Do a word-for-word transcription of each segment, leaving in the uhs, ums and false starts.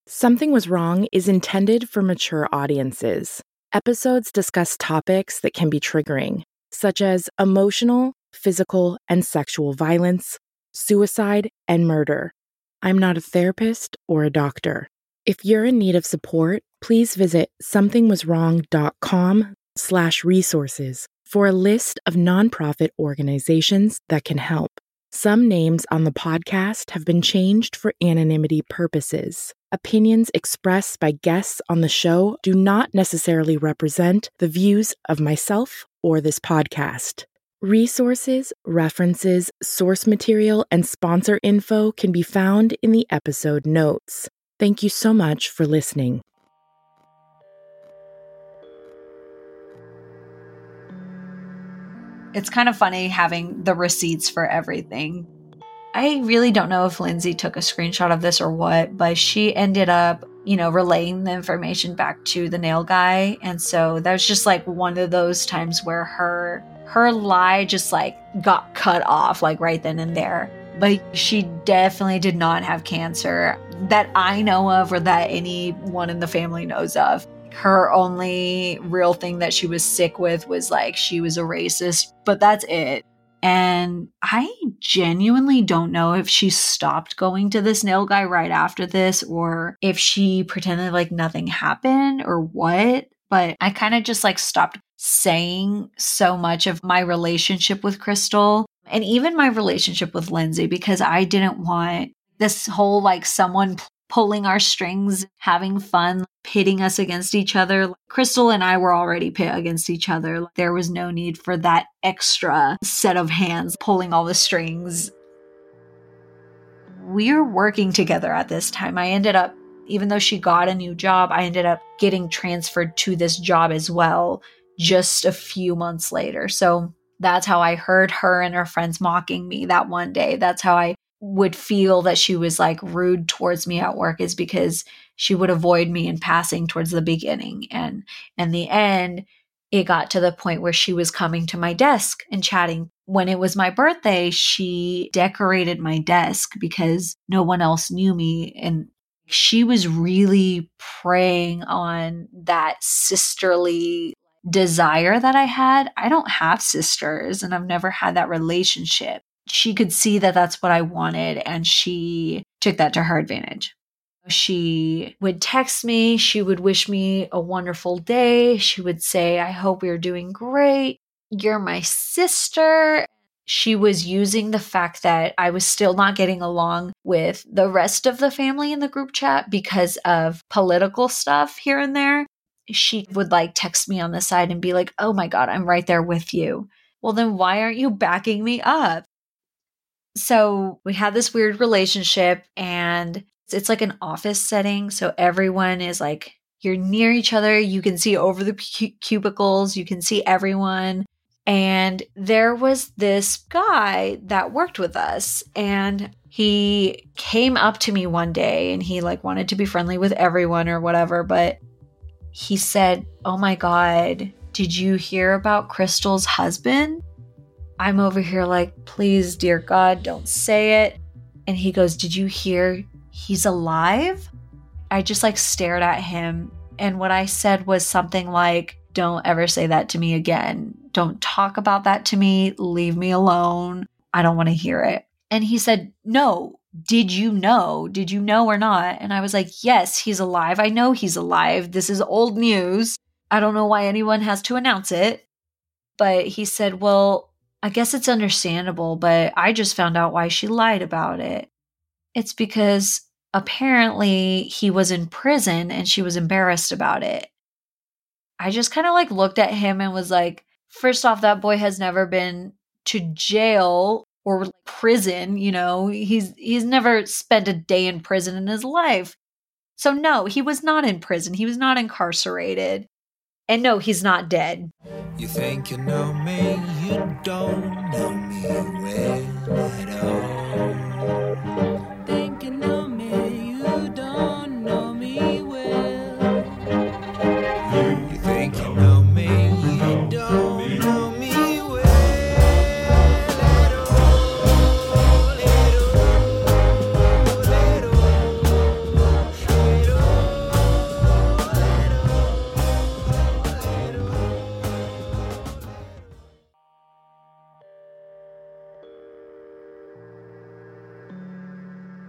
Something Was Wrong is intended for mature audiences. Episodes discuss topics that can be triggering, such as emotional, physical, and sexual violence, suicide, and murder. I'm not a therapist or a doctor. If you're in need of support, please visit somethingwaswrong.com slash resources for a list of nonprofit organizations that can help. Some names on the podcast have been changed for anonymity purposes. Opinions expressed by guests on the show do not necessarily represent the views of myself or this podcast. Resources, references, source material, and sponsor info can be found in the episode notes. Thank you so much for listening. It's kind of funny having the receipts for everything. I really don't know if Lindsay took a screenshot of this or what, but she ended up, you know, relaying the information back to the nail guy. And so that was just like one of those times where her her lie just like got cut off like right then and there. But she definitely did not have cancer that I know of or that anyone in the family knows of. Her only real thing that she was sick with was like she was a racist, but that's it. And I genuinely don't know if she stopped going to this nail guy right after this or if she pretended like nothing happened or what. But I kind of just like stopped saying so much of my relationship with Crystal and even my relationship with Lindsay because I didn't want this whole like someone pulling our strings, having fun, pitting us against each other. Crystal and I were already pit against each other. There was no need for that extra set of hands pulling all the strings. We're working together at this time. I ended up, even though she got a new job, I ended up getting transferred to this job as well just a few months later. So that's how I heard her and her friends mocking me that one day. That's how I would feel that she was like rude towards me at work, is because she would avoid me in passing towards the beginning. And in the end, it got to the point where she was coming to my desk and chatting. When it was my birthday, she decorated my desk because no one else knew me. And she was really preying on that sisterly desire that I had. I don't have sisters and I've never had that relationship. She could see that that's what I wanted, and she took that to her advantage. She would text me. She would wish me a wonderful day. She would say, I hope you're doing great. You're my sister. She was using the fact that I was still not getting along with the rest of the family in the group chat because of political stuff here and there. She would like text me on the side and be like, oh my God, I'm right there with you. Well, then why aren't you backing me up? So we had this weird relationship, and it's like an office setting. So everyone is like, you're near each other. You can see over the cu- cubicles. You can see everyone. And there was this guy that worked with us, and he came up to me one day and he like wanted to be friendly with everyone or whatever. But he said, oh my God, did you hear about Crystal's husband? I'm over here like, please, dear God, don't say it. And he goes, did you hear he's alive? I just like stared at him. And what I said was something like, don't ever say that to me again. Don't talk about that to me. Leave me alone. I don't want to hear it. And he said, no, did you know? Did you know or not? And I was like, yes, he's alive. I know he's alive. This is old news. I don't know why anyone has to announce it. But he said, well, I guess it's understandable, but I just found out why she lied about it. It's because apparently he was in prison and she was embarrassed about it. I just kind of like looked at him and was like, first off, that boy has never been to jail or like prison, you know, he's he's never spent a day in prison in his life. So no, he was not in prison. He was not incarcerated. And no, he's not dead. You think you know me, you don't know me well at all. Think you know me, you don't know me well. You think you know me, you don't know me well at all. At all, at all, at all.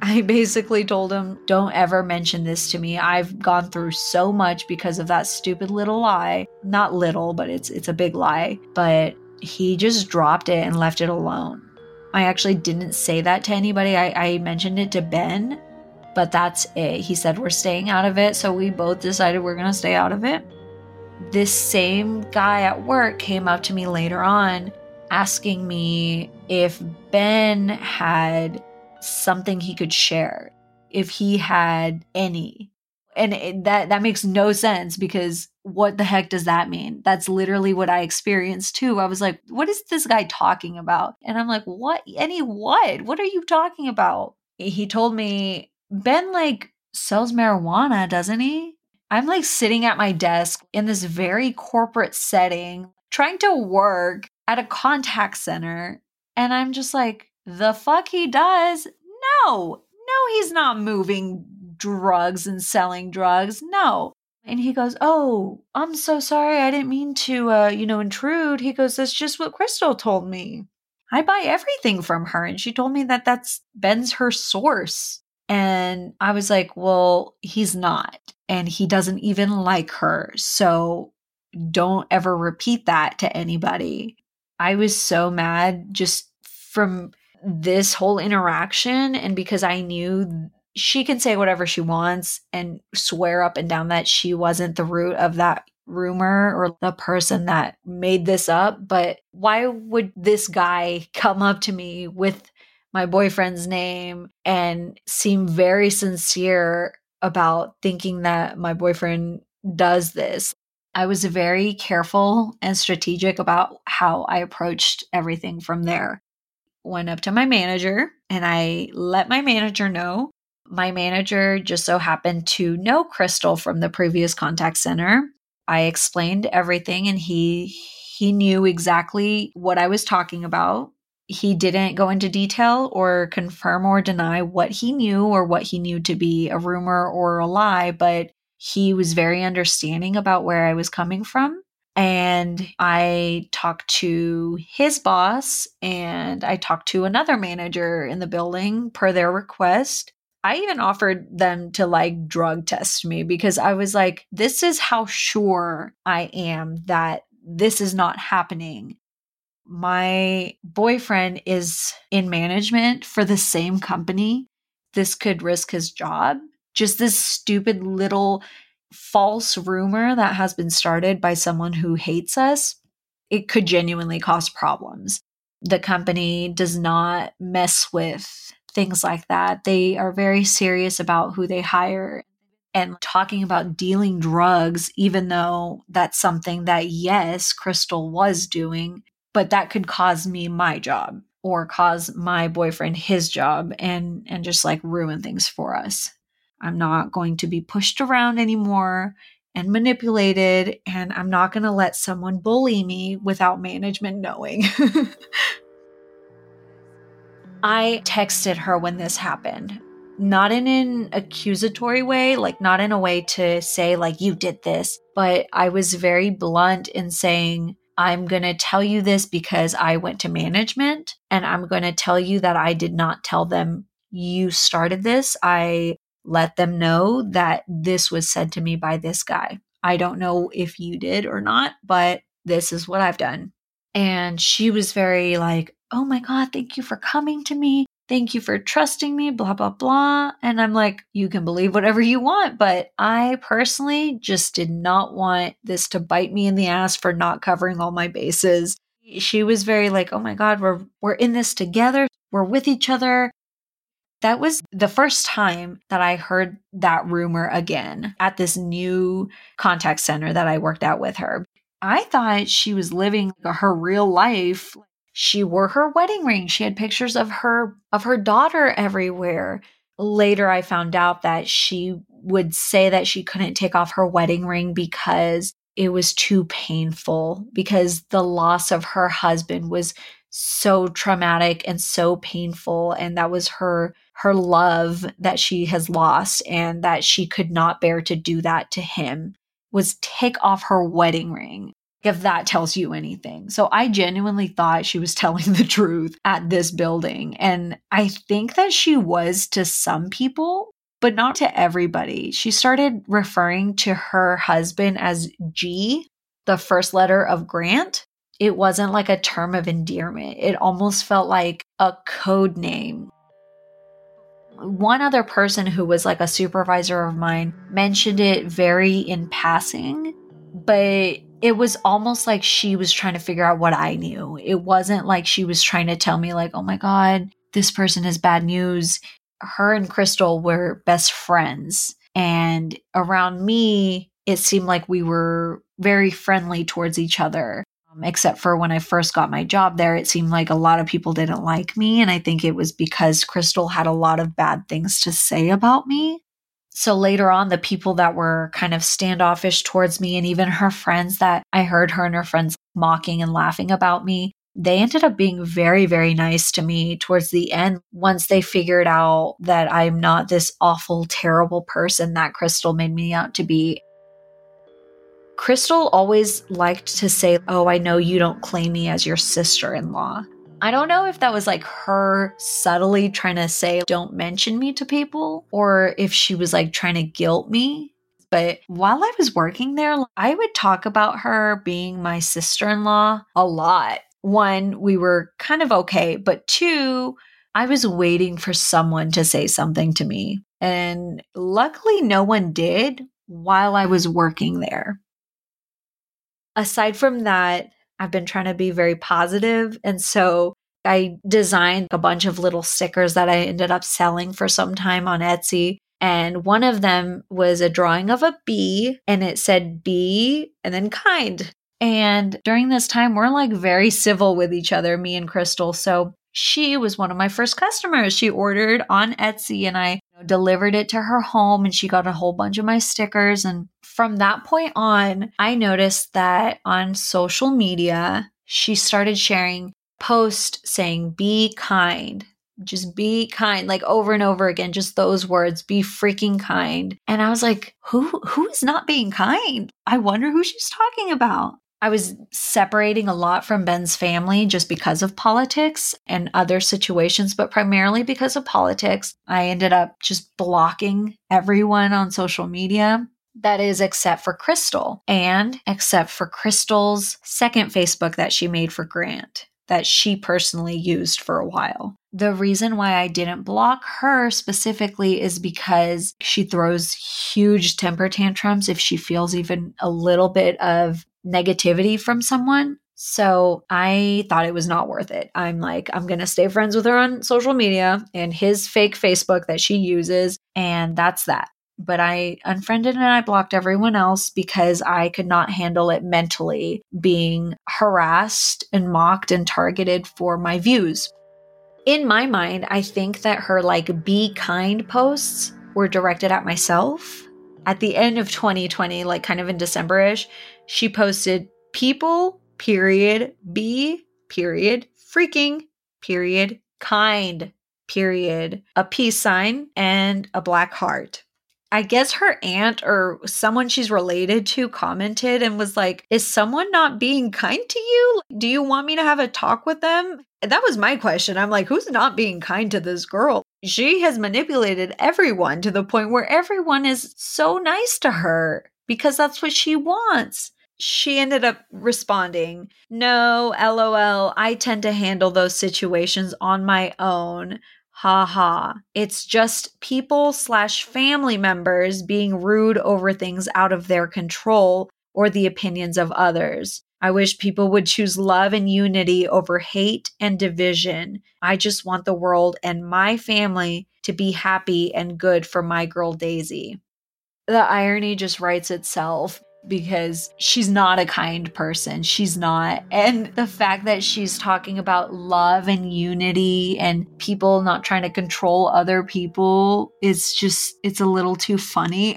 I basically told him, don't ever mention this to me. I've gone through so much because of that stupid little lie. Not little, but it's it's a big lie. But he just dropped it and left it alone. I actually didn't say that to anybody. I, I mentioned it to Ben, but that's it. He said, we're staying out of it. So we both decided we're going to stay out of it. This same guy at work came up to me later on asking me if Ben had something he could share, if he had any. And it, that that makes no sense, because what the heck does that mean? That's literally what I experienced too. I was like, what is this guy talking about? And I'm like, what? Any what? What are you talking about? He told me, Ben like sells marijuana, doesn't he? I'm like sitting at my desk in this very corporate setting, trying to work at a contact center. And I'm just like, the fuck he does? No, no, he's not moving drugs and selling drugs. No. And he goes, oh, I'm so sorry. I didn't mean to, uh, you know, intrude. He goes, that's just what Crystal told me. I buy everything from her. And she told me that that's Ben's her source. And I was like, well, he's not. And he doesn't even like her. So don't ever repeat that to anybody. I was so mad just from this whole interaction. And because I knew she can say whatever she wants and swear up and down that she wasn't the root of that rumor or the person that made this up. But why would this guy come up to me with my boyfriend's name and seem very sincere about thinking that my boyfriend does this? I was very careful and strategic about how I approached everything from there. Went up to my manager and I let my manager know. My manager just so happened to know Crystal from the previous contact center. I explained everything and he he knew exactly what I was talking about. He didn't go into detail or confirm or deny what he knew or what he knew to be a rumor or a lie, but he was very understanding about where I was coming from. And I talked to his boss and I talked to another manager in the building per their request. I even offered them to like drug test me because I was like, this is how sure I am that this is not happening. My boyfriend is in management for the same company. This could risk his job. Just this stupid little false rumor that has been started by someone who hates us. It could genuinely cause problems. The company does not mess with things like that. They are very serious about who they hire and talking about dealing drugs, even though that's something that, yes, Crystal was doing, but that could cause me my job or cause my boyfriend his job and, and just like ruin things for us. I'm not going to be pushed around anymore and manipulated, and I'm not going to let someone bully me without management knowing. I texted her when this happened, not in an accusatory way, like not in a way to say like you did this, but I was very blunt in saying, I'm going to tell you this because I went to management and I'm going to tell you that I did not tell them you started this. I let them know that this was said to me by this guy. I don't know if you did or not, but this is what I've done. And she was very like, oh my God, thank you for coming to me. Thank you for trusting me, blah, blah, blah. And I'm like, you can believe whatever you want, but I personally just did not want this to bite me in the ass for not covering all my bases. She was very like, oh my God, we're we're in this together. We're with each other. That was the first time that I heard that rumor again at this new contact center that I worked at with her. I thought she was living her real life. She wore her wedding ring. She had pictures of her of her daughter everywhere. Later, I found out that she would say that she couldn't take off her wedding ring because it was too painful, because the loss of her husband was so traumatic and so painful. And that was her, her love that she has lost, and that she could not bear to do that to him, was take off her wedding ring. if that tells you anything. So I genuinely thought she was telling the truth at this building. And I think that she was to some people, but not to everybody. She started referring to her husband as G, the first letter of Grant. It wasn't like a term of endearment. It almost felt like a code name. One other person who was like a supervisor of mine mentioned it very in passing, but it was almost like she was trying to figure out what I knew. It wasn't like she was trying to tell me like, oh my God, this person is bad news. Her and Crystal were best friends. And around me, it seemed like we were very friendly towards each other. Um, except for when I first got my job there, it seemed like a lot of people didn't like me. And I think it was because Crystal had a lot of bad things to say about me. So later on, the people that were kind of standoffish towards me, and even her friends that I heard her and her friends mocking and laughing about me, they ended up being very, very nice to me towards the end once they figured out that I'm not this awful, terrible person that Crystal made me out to be. Crystal always liked to say, oh, I know you don't claim me as your sister-in-law. I don't know if that was like her subtly trying to say, don't mention me to people, or if she was like trying to guilt me. But while I was working there, I would talk about her being my sister-in-law a lot. One, we were kind of okay, but two, I was waiting for someone to say something to me. And luckily, no one did while I was working there. Aside from that, I've been trying to be very positive. And so I designed a bunch of little stickers that I ended up selling for some time on Etsy. And one of them was a drawing of a bee, and it said be and then kind. And during this time, we're like very civil with each other, me and Crystal. So she was one of my first customers. She ordered on Etsy and I delivered it to her home, and she got a whole bunch of my stickers. And from that point on, I noticed that on social media, she started sharing posts saying, be kind, just be kind, like over and over again, just those words, be freaking kind. And I was like, who, who is not being kind? I wonder who she's talking about. I was separating a lot from Ben's family just because of politics and other situations, but primarily because of politics. I ended up just blocking everyone on social media. That is, except for Crystal, and except for Crystal's second Facebook that she made for Grant, that she personally used for a while. The reason why I didn't block her specifically is because she throws huge temper tantrums if she feels even a little bit of negativity from someone. So I thought it was not worth it. I'm like, I'm going to stay friends with her on social media and his fake Facebook that she uses, and that's that. But I unfriended and I blocked everyone else because I could not handle it mentally, being harassed and mocked and targeted for my views. In my mind, I think that her like be kind posts were directed at myself. At the end of twenty twenty, like kind of in December-ish, she posted people, period, be, period, freaking, period, kind, period, a peace sign, and a black heart. I guess her aunt or someone she's related to commented and was like, is someone not being kind to you? Do you want me to have a talk with them? That was my question. I'm like, who's not being kind to this girl? She has manipulated everyone to the point where everyone is so nice to her because that's what she wants. She ended up responding, no, LOL, I tend to handle those situations on my own. Ha ha. It's just people slash family members being rude over things out of their control or the opinions of others. I wish people would choose love and unity over hate and division. I just want the world and my family to be happy and good for my girl Daisy. The irony just writes itself because she's not a kind person. She's not. And the fact that she's talking about love and unity and people not trying to control other people is just, it's a little too funny.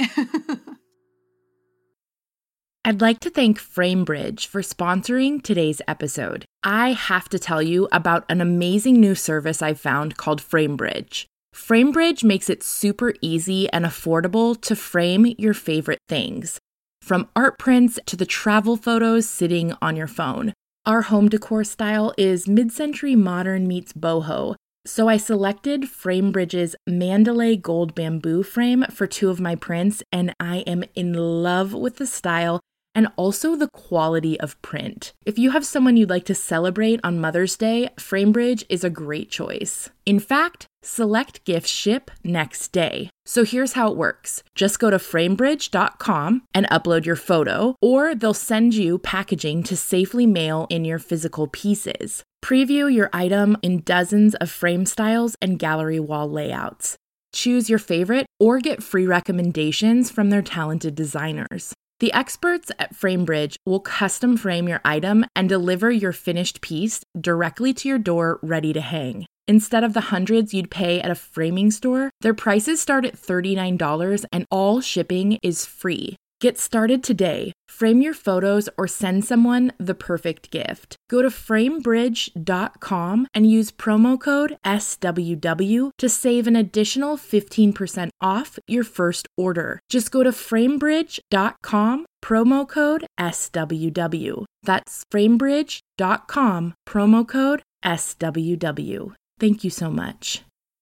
I'd like to thank FrameBridge for sponsoring today's episode. I have to tell you about an amazing new service I've found called FrameBridge. FrameBridge makes it super easy and affordable to frame your favorite things. from art prints to the travel photos sitting on your phone. Our home decor style is mid-century modern meets boho, so I selected Framebridge's Mandalay gold bamboo frame for two of my prints, and I am in love with the style and also the quality of print. If you have someone you'd like to celebrate on Mother's Day, Framebridge is a great choice. In fact, select gifts ship next day. So here's how it works. Just go to framebridge dot com and upload your photo, or they'll send you packaging to safely mail in your physical pieces. Preview your item in dozens of frame styles and gallery wall layouts. Choose your favorite or get free recommendations from their talented designers. The experts at Framebridge will custom frame your item and deliver your finished piece directly to your door ready to hang. Instead of the hundreds you'd pay at a framing store, their prices start at thirty-nine dollars and all shipping is free. Get started today. Frame your photos or send someone the perfect gift. Go to framebridge dot com and use promo code S W W to save an additional fifteen percent off your first order. Just go to framebridge dot com, promo code S W W. That's framebridge dot com, promo code S W W. Thank you so much.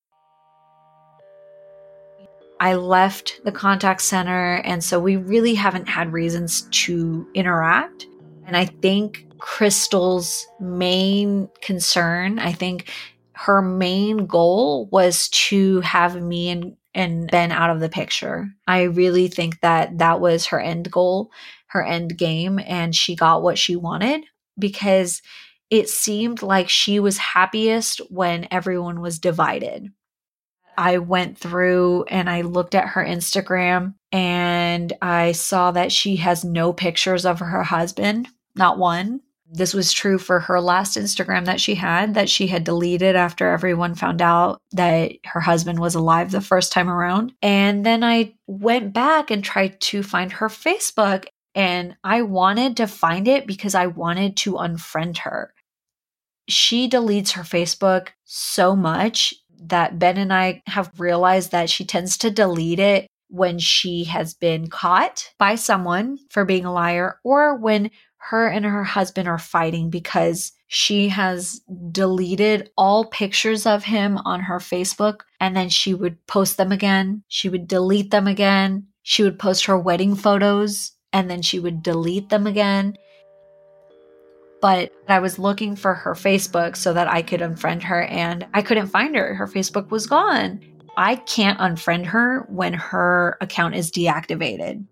I left the contact center, and so we really haven't had reasons to interact. And I think Crystal's main concern, I think her main goal was to have me and, and Ben out of the picture. I really think that that was her end goal, her end game, and she got what she wanted because it seemed like she was happiest when everyone was divided. I went through and I looked at her Instagram and I saw that she has no pictures of her husband, not one. This was true for her last Instagram that she had, that she had deleted after everyone found out that her husband was alive the first time around. And then I went back and tried to find her Facebook, and I wanted to find it because I wanted to unfriend her. She deletes her Facebook so much that Ben and I have realized that she tends to delete it when she has been caught by someone for being a liar, or when her and her husband are fighting, because she has deleted all pictures of him on her Facebook and then she would post them again. She would delete them again. She would post her wedding photos and then she would delete them again. But I was looking for her Facebook so that I could unfriend her, and I couldn't find her. Her Facebook was gone. I can't unfriend her when her account is deactivated.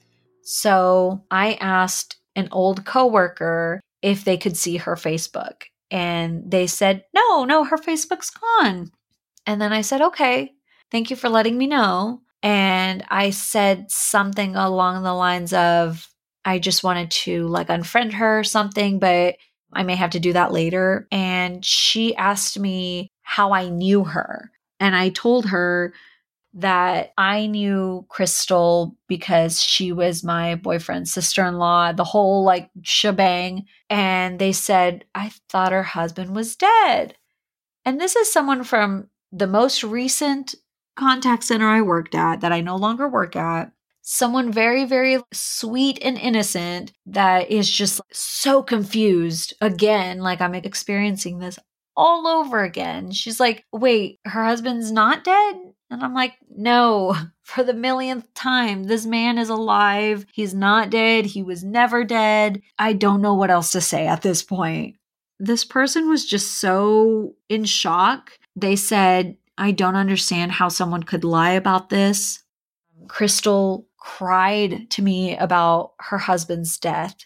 So I asked an old coworker if they could see her Facebook, and they said, no, no, her Facebook's gone. And then I said, okay, thank you for letting me know. And I said something along the lines of, I just wanted to like unfriend her or something, but I may have to do that later. And she asked me how I knew her. And I told her that I knew Crystal because she was my boyfriend's sister-in-law, the whole like shebang. And they said, I thought her husband was dead. And this is someone from the most recent contact center I worked at that I no longer work at. Someone very, very sweet and innocent that is just so confused. Again, like I'm experiencing this all over again. She's like, wait, her husband's not dead? And I'm like, no, for the millionth time, this man is alive. He's not dead. He was never dead. I don't know what else to say at this point. This person was just so in shock. They said, I don't understand how someone could lie about this. Crystal cried to me about her husband's death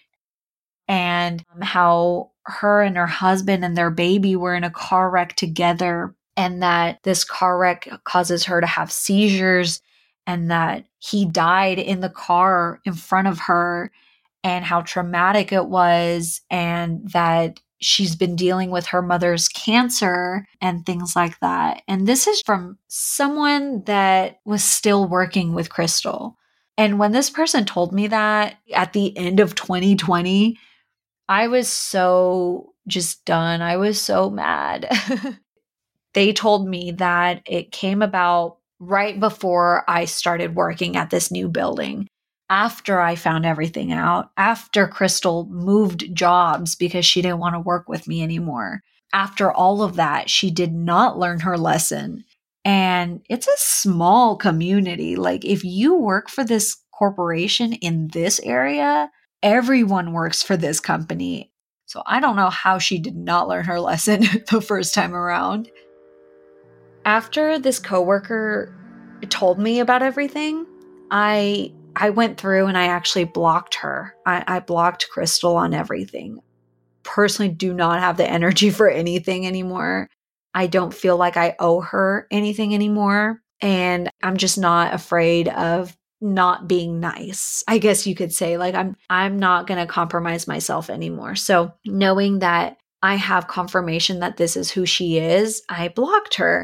and how her and her husband and their baby were in a car wreck together, and that this car wreck causes her to have seizures, and that he died in the car in front of her, and how traumatic it was, and that she's been dealing with her mother's cancer and things like that. And this is from someone that was still working with Crystal. And when this person told me that at the end of twenty twenty, I was so just done. I was so mad. They told me that it came about right before I started working at this new building. after I found everything out, after Crystal moved jobs because she didn't want to work with me anymore. After all of that, she did not learn her lesson. And it's a small community. Like, if you work for this corporation in this area, everyone works for this company. So I don't know how she did not learn her lesson the first time around. After this coworker told me about everything, I I went through and I actually blocked her. I, I blocked Crystal on everything. Personally, do not have the energy for anything anymore. I don't feel like I owe her anything anymore. And I'm just not afraid of not being nice. I guess you could say, like, I'm I'm not going to compromise myself anymore. So knowing that I have confirmation that this is who she is, I blocked her.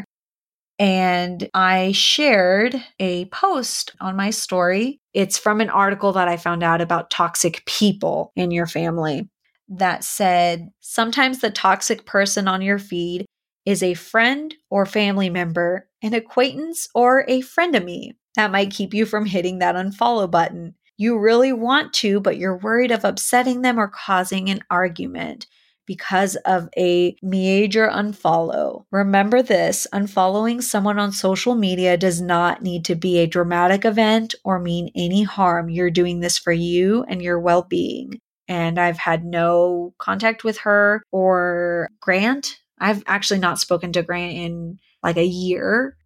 And I shared a post on my story. It's from an article that I found out about toxic people in your family that said, sometimes the toxic person on your feed is a friend or family member, an acquaintance, or a frenemy that might keep you from hitting that unfollow button. You really want to, but you're worried of upsetting them or causing an argument because of a major unfollow. Remember this, unfollowing someone on social media does not need to be a dramatic event or mean any harm. You're doing this for you and your well-being. And I've had no contact with her or Grant. I've actually not spoken to Grant in like a year.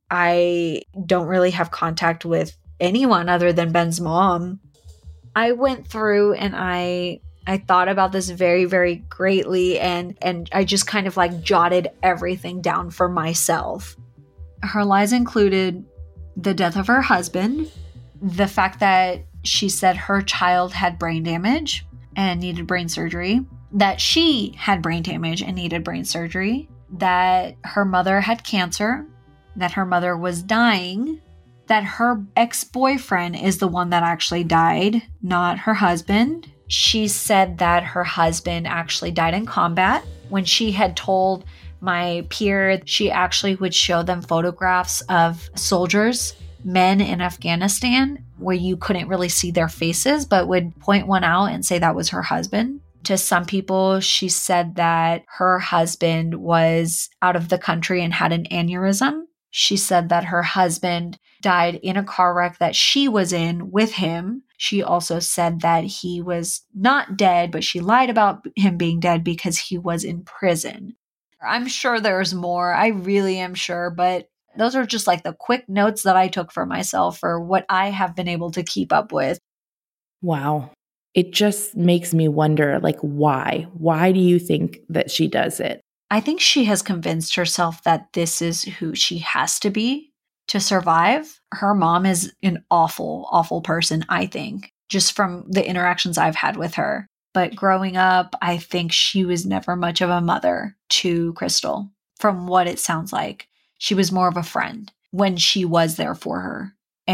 I don't really have contact with anyone other than Ben's mom. I went through and I I thought about this very, very greatly, and and I just kind of like jotted everything down for myself. Her lies included the death of her husband, the fact that she said her child had brain damage and needed brain surgery, that she had brain damage and needed brain surgery, that her mother had cancer, that her mother was dying, that her ex-boyfriend is the one that actually died, not her husband. She said that her husband actually died in combat. When she had told my peer, she actually would show them photographs of soldiers, men in Afghanistan, where you couldn't really see their faces, but would point one out and say that was her husband. To some people, she said that her husband was out of the country and had an aneurysm. She said that her husband died in a car wreck that she was in with him. She also said that he was not dead, but she lied about him being dead because he was in prison. I'm sure there's more. I really am sure, but those are just like the quick notes that I took for myself for what I have been able to keep up with. Wow. It just makes me wonder, like, why? Why do you think that she does it? I think she has convinced herself that this is who she has to be to survive. Her mom is an awful, awful person, I think, just from the interactions I've had with her. But growing up, I think she was never much of a mother to Crystal, from what it sounds like. She was more of a friend when she was there for her.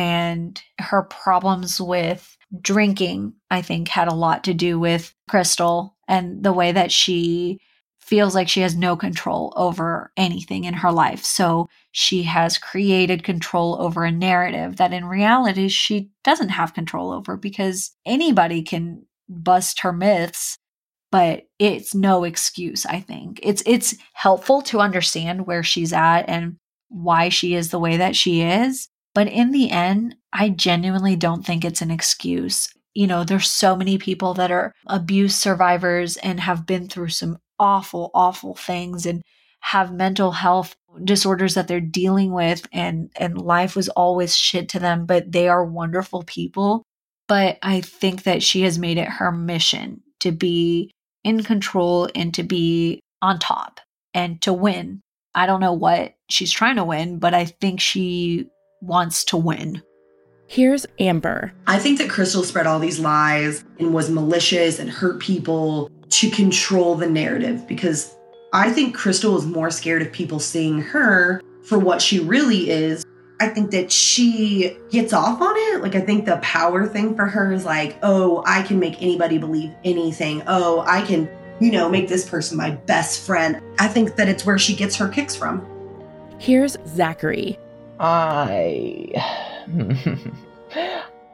And her problems with drinking, I think, had a lot to do with Crystal and the way that she feels like she has no control over anything in her life. So she has created control over a narrative that in reality she doesn't have control over, because anybody can bust her myths, but it's no excuse, I think. It's it's helpful to understand where she's at and why she is the way that she is. But in the end, I genuinely don't think it's an excuse. You know, there's so many people that are abuse survivors and have been through some awful, awful things and have mental health disorders that they're dealing with, and, and life was always shit to them, but they are wonderful people. But I think that she has made it her mission to be in control and to be on top and to win. I don't know what she's trying to win, but I think she wants to win. Here's Amber. I think that Crystal spread all these lies and was malicious and hurt people to control the narrative, because I think Crystal is more scared of people seeing her for what she really is. I think that she gets off on it. Like, I think the power thing for her is like, oh, I can make anybody believe anything. Oh, I can, you know, make this person my best friend. I think that it's where she gets her kicks from. Here's Zachary. I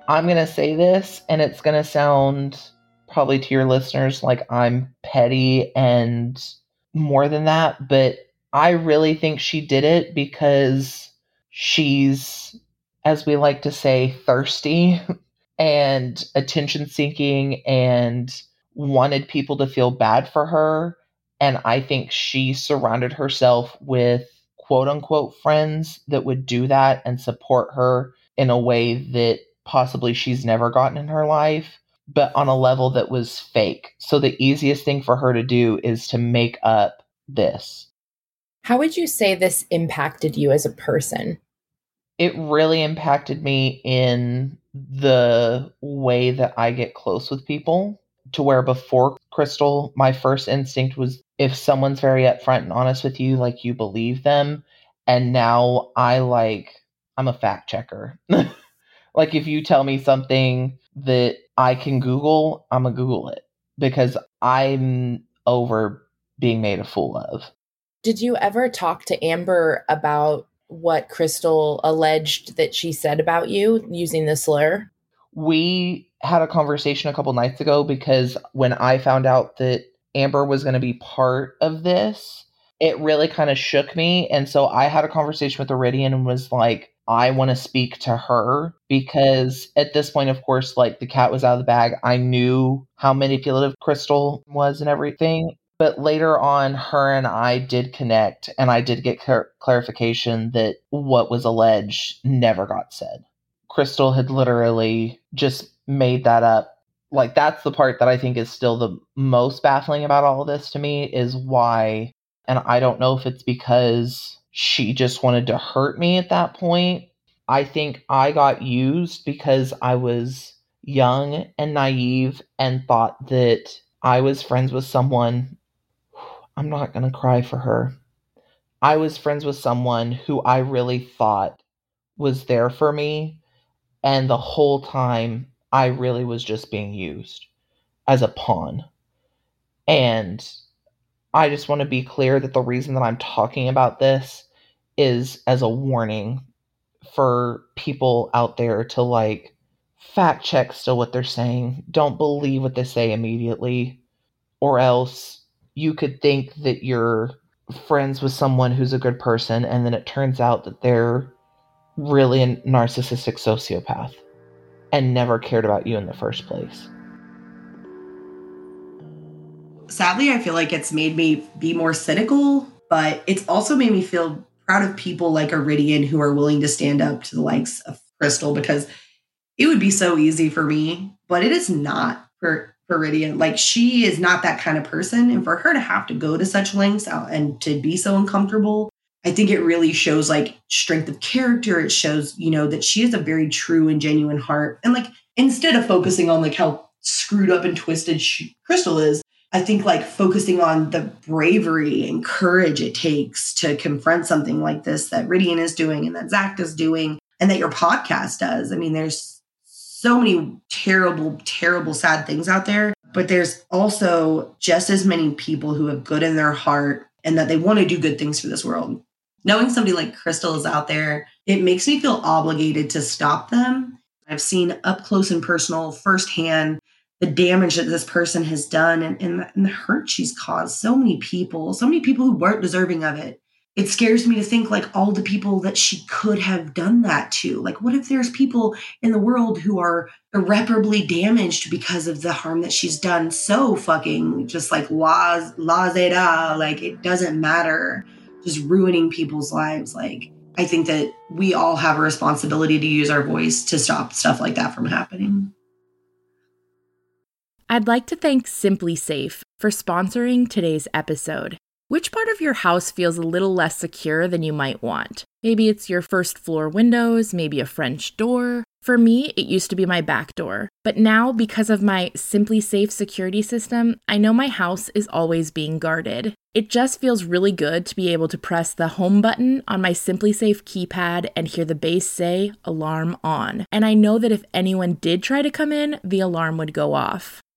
I'm going to say this, and it's going to sound probably to your listeners like I'm petty and more than that, but I really think she did it because she's, as we like to say, thirsty and attention seeking and wanted people to feel bad for her. And I think she surrounded herself with quote unquote friends that would do that and support her in a way that possibly she's never gotten in her life, but on a level that was fake. So the easiest thing for her to do is to make up this. How would you say this impacted you as a person? It really impacted me in the way that I get close with people, to where before Crystal, my first instinct was if someone's very upfront and honest with you, like you believe them. And now I like, I'm a fact checker. Like if you tell me something that I can Google, I'm going to Google it because I'm over being made a fool of. Did you ever talk to Amber about what Crystal alleged that she said about you using the slur? We had a conversation a couple nights ago because when I found out that Amber was going to be part of this, it really kind of shook me. And so I had a conversation with Iridian and was like, I want to speak to her because at this point, of course, like the cat was out of the bag. I knew how manipulative Crystal was and everything. But later on, her and I did connect and I did get clar- clarification that what was alleged never got said. Crystal had literally just made that up. Like that's the part that I think is still the most baffling about all of this to me is why. And I don't know if it's because she just wanted to hurt me at that point. I think I got used because I was young and naive and thought that I was friends with someone. I'm not going to cry for her. I was friends with someone who I really thought was there for me. And the whole time, I really was just being used as a pawn. And I just want to be clear that the reason that I'm talking about this is as a warning for people out there to like fact check still what they're saying. Don't believe what they say immediately, or else you could think that you're friends with someone who's a good person and then it turns out that they're really a narcissistic sociopath and never cared about you in the first place. Sadly, I feel like it's made me be more cynical, but it's also made me feel proud of people like Iridian who are willing to stand up to the likes of Crystal, because it would be so easy for me, but it is not for, for Iridian. Like, she is not that kind of person. And for her to have to go to such lengths and to be so uncomfortable, I think it really shows like strength of character. It shows, you know, that she has a very true and genuine heart. And like, instead of focusing on like how screwed up and twisted she, Crystal is, I think like focusing on the bravery and courage it takes to confront something like this that Iridian is doing and that Zach is doing and that your podcast does. I mean, there's so many terrible, terrible, sad things out there, but there's also just as many people who have good in their heart and that they want to do good things for this world. Knowing somebody like Crystal is out there, it makes me feel obligated to stop them. I've seen up close and personal firsthand the damage that this person has done and, and, the, and the hurt she's caused so many people, so many people who weren't deserving of it. It scares me to think like all the people that she could have done that to. Like, what if there's people in the world who are irreparably damaged because of the harm that she's done? So fucking just like la, la zeda, like it doesn't matter, just ruining people's lives. Like, I think that we all have a responsibility to use our voice to stop stuff like that from happening. I'd like to thank Simply Safe for sponsoring today's episode. Which part of your house feels a little less secure than you might want? Maybe it's your first floor windows, maybe a French door. For me, it used to be my back door. But now, because of my Simply Safe security system, I know my house is always being guarded. It just feels really good to be able to press the home button on my Simply Safe keypad and hear the bass say, "Alarm on." And I know that if anyone did try to come in, the alarm would go off.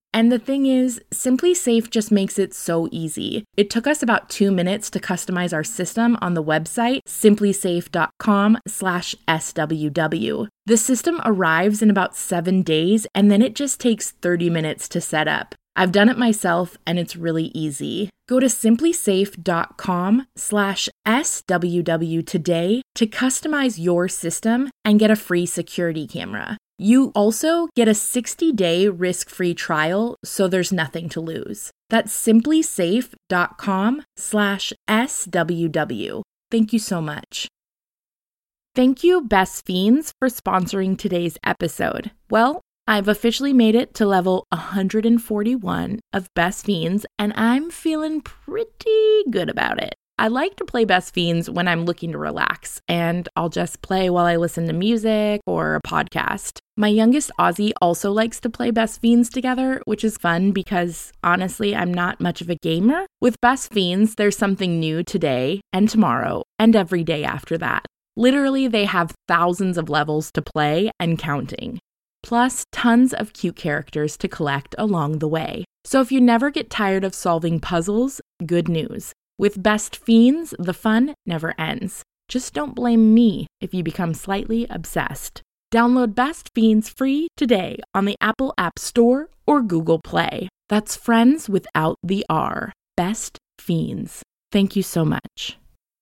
And the thing is, SimpliSafe just makes it so easy. It took us about two minutes to customize our system on the website, simplisafe.com slash SWW. The system arrives in about seven days, and then it just takes thirty minutes to set up. I've done it myself, and it's really easy. Go to simplisafe.com slash SWW today to customize your system and get a free security camera. You also get a sixty-day risk-free trial, so there's nothing to lose. That's simplisafe.com slash SWW. Thank you so much. Thank you, Best Fiends, for sponsoring today's episode. Well, I've officially made it to level one hundred forty-one of Best Fiends, and I'm feeling pretty good about it. I like to play Best Fiends when I'm looking to relax, and I'll just play while I listen to music or a podcast. My youngest Ozzy also likes to play Best Fiends together, which is fun because, honestly, I'm not much of a gamer. With Best Fiends, there's something new today and tomorrow and every day after that. Literally, they have thousands of levels to play and counting, plus tons of cute characters to collect along the way. So if you never get tired of solving puzzles, good news. With Best Fiends, the fun never ends. Just don't blame me if you become slightly obsessed. Download Best Fiends free today on the Apple App Store or Google Play. That's friends without the R. Best Fiends. Thank you so much.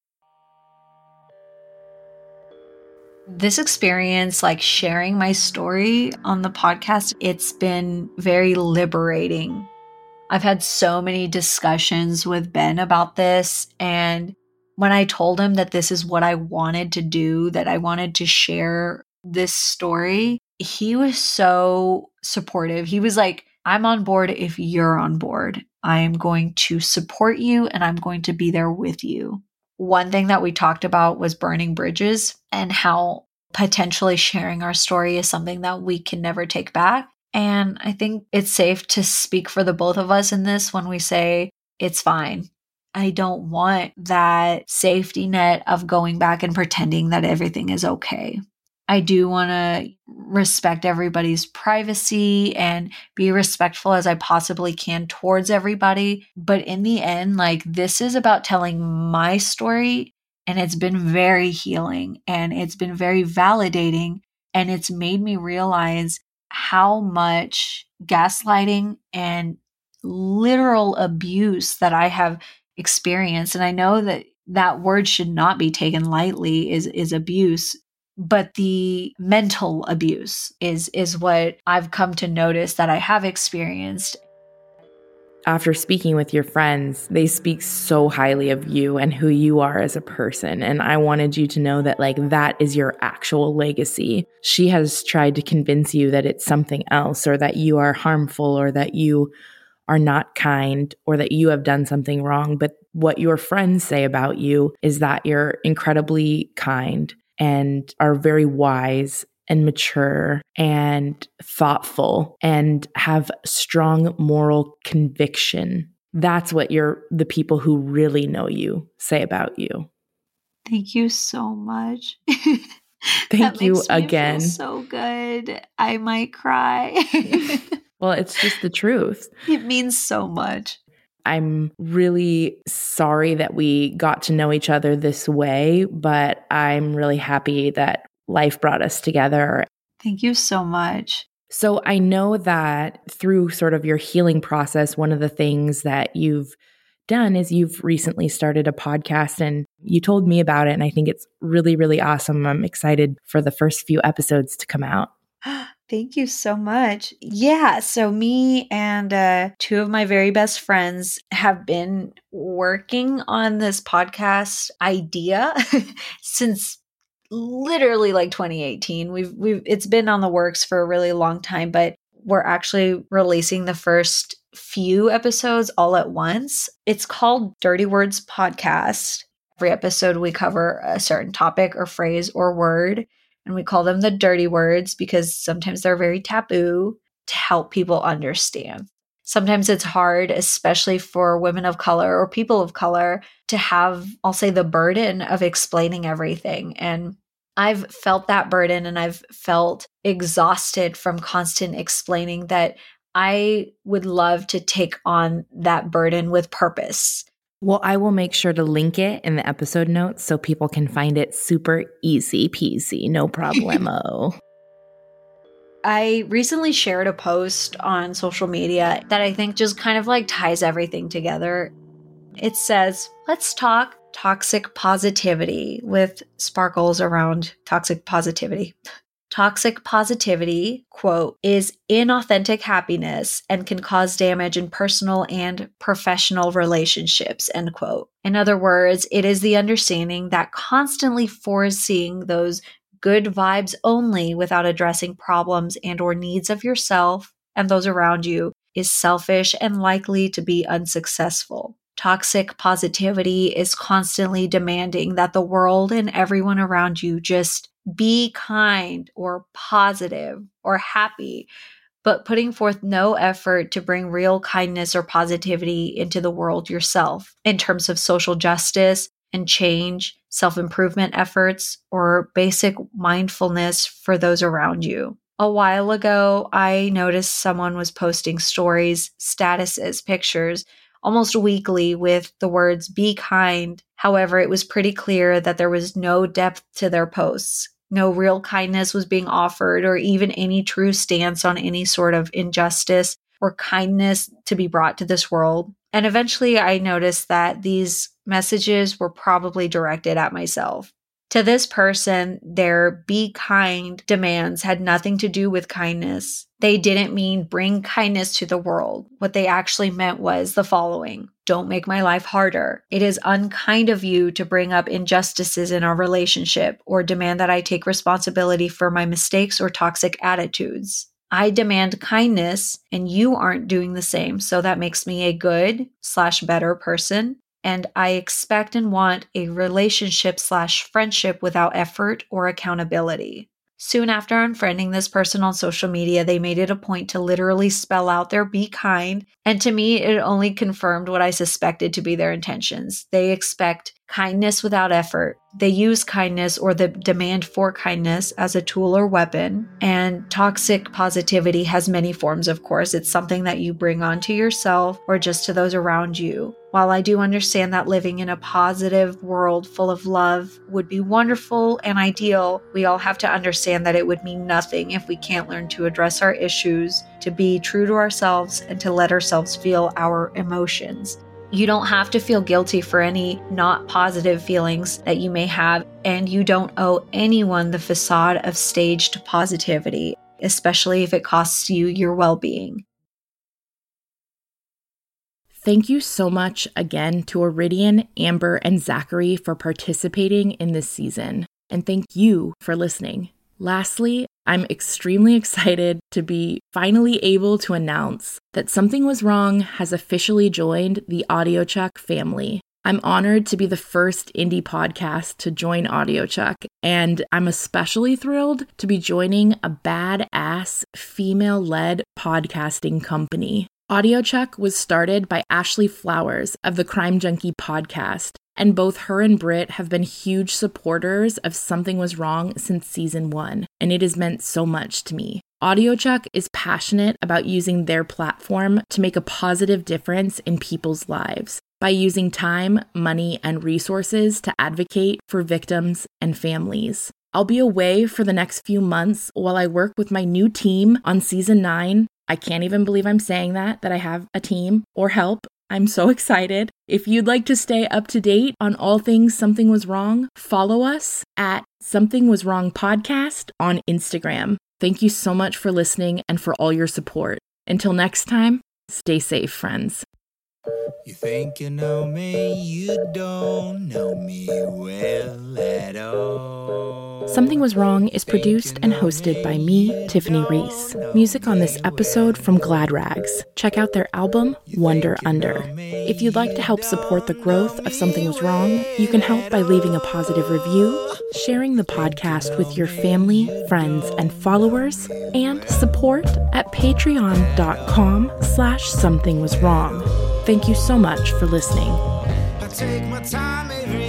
This experience, like sharing my story on the podcast, it's been very liberating. I've had so many discussions with Ben about this, and when I told him that this is what I wanted to do, that I wanted to share this story, he was so supportive. He was like, I'm on board if you're on board. I am going to support you and I'm going to be there with you. One thing that we talked about was burning bridges and how potentially sharing our story is something that we can never take back. And I think it's safe to speak for the both of us in this when we say it's fine. I don't want that safety net of going back and pretending that everything is okay. I do want to respect everybody's privacy and be respectful as I possibly can towards everybody. But in the end, like, this is about telling my story, and it's been very healing and it's been very validating. And it's made me realize how much gaslighting and literal abuse that I have experienced. And I know that that word should not be taken lightly, is, is abuse. But the mental abuse is, is what I've come to notice that I have experienced. After speaking with your friends, they speak so highly of you and who you are as a person. And I wanted you to know that, like, that is your actual legacy. She has tried to convince you that it's something else, or that you are harmful, or that you are not kind, or that you have done something wrong. But what your friends say about you is that you're incredibly kind and are very wise and mature and thoughtful and have strong moral conviction. That's what you're, the people who really know you say about you. Thank you so much. Thank that you makes me again. Feel so good. I might cry. Well, it's just the truth. It means so much. I'm really sorry that we got to know each other this way, but I'm really happy that life brought us together. Thank you so much. So I know that through sort of your healing process, one of the things that you've done is you've recently started a podcast, and you told me about it, and I think it's really, really awesome. I'm excited for the first few episodes to come out. Thank you so much. Yeah, so me and uh, two of my very best friends have been working on this podcast idea since literally like twenty eighteen. We've we've it's been on the works for a really long time, but we're actually releasing the first few episodes all at once. It's called Dirty Words Podcast. Every episode we cover a certain topic or phrase or word, and we call them the dirty words because sometimes they're very taboo, to help people understand. Sometimes it's hard, especially for women of color or people of color, to have, I'll say, the burden of explaining everything. And I've felt that burden, and I've felt exhausted from constant explaining that I would love to take on that burden with purpose. Well, I will make sure to link it in the episode notes so people can find it super easy peasy, no problemo. I recently shared a post on social media that I think just kind of like ties everything together. It says, let's talk toxic positivity with sparkles around toxic positivity. Toxic positivity, quote, is inauthentic happiness and can cause damage in personal and professional relationships, end quote. In other words, it is the understanding that constantly foreseeing those good vibes only without addressing problems and or needs of yourself and those around you is selfish and likely to be unsuccessful. Toxic positivity is constantly demanding that the world and everyone around you just be kind or positive or happy, but putting forth no effort to bring real kindness or positivity into the world yourself in terms of social justice and change, self-improvement efforts, or basic mindfulness for those around you. A while ago, I noticed someone was posting stories, statuses, pictures, almost weekly with the words, be kind. However, it was pretty clear that there was no depth to their posts. No real kindness was being offered or even any true stance on any sort of injustice or kindness to be brought to this world. And eventually I noticed that these messages were probably directed at myself. To this person, their be kind demands had nothing to do with kindness. They didn't mean bring kindness to the world. What they actually meant was the following. Don't make my life harder. It is unkind of you to bring up injustices in our relationship or demand that I take responsibility for my mistakes or toxic attitudes. I demand kindness and you aren't doing the same. So that makes me a good slash better person. And I expect and want a relationship slash friendship without effort or accountability. Soon after unfriending this person on social media, they made it a point to literally spell out their be kind. And to me, it only confirmed what I suspected to be their intentions. They expect kindness without effort. They use kindness or the demand for kindness as a tool or weapon. And toxic positivity has many forms, of course. It's something that you bring onto yourself or just to those around you. While I do understand that living in a positive world full of love would be wonderful and ideal, we all have to understand that it would mean nothing if we can't learn to address our issues, to be true to ourselves, and to let ourselves feel our emotions. You don't have to feel guilty for any not positive feelings that you may have, and you don't owe anyone the facade of staged positivity, especially if it costs you your well-being. Thank you so much again to Iridian, Amber, and Zachary for participating in this season. And thank you for listening. Lastly, I'm extremely excited to be finally able to announce that Something Was Wrong has officially joined the AudioChuck family. I'm honored to be the first indie podcast to join AudioChuck, and I'm especially thrilled to be joining a badass female-led podcasting company. AudioChuck was started by Ashley Flowers of the Crime Junkie podcast, and both her and Britt have been huge supporters of Something Was Wrong since season one, and it has meant so much to me. AudioChuck is passionate about using their platform to make a positive difference in people's lives by using time, money, and resources to advocate for victims and families. I'll be away for the next few months while I work with my new team on season nine. I can't even believe I'm saying that, that I have a team or help. I'm so excited. If you'd like to stay up to date on all things Something Was Wrong, follow us at Something Was Wrong Podcast on Instagram. Thank you so much for listening and for all your support. Until next time, stay safe, friends. You think you know me, you don't know me well at all. Something Was Wrong is produced and hosted by me, Tiffany Reese. Music on this episode from Glad Rags. Check out their album, Wonder Under. If you'd like to help support the growth of Something Was Wrong, you can help by leaving a positive review, sharing the podcast with your family, friends, and followers, and support at patreon.com slash something was wrong. Thank you so much for listening. I take my time every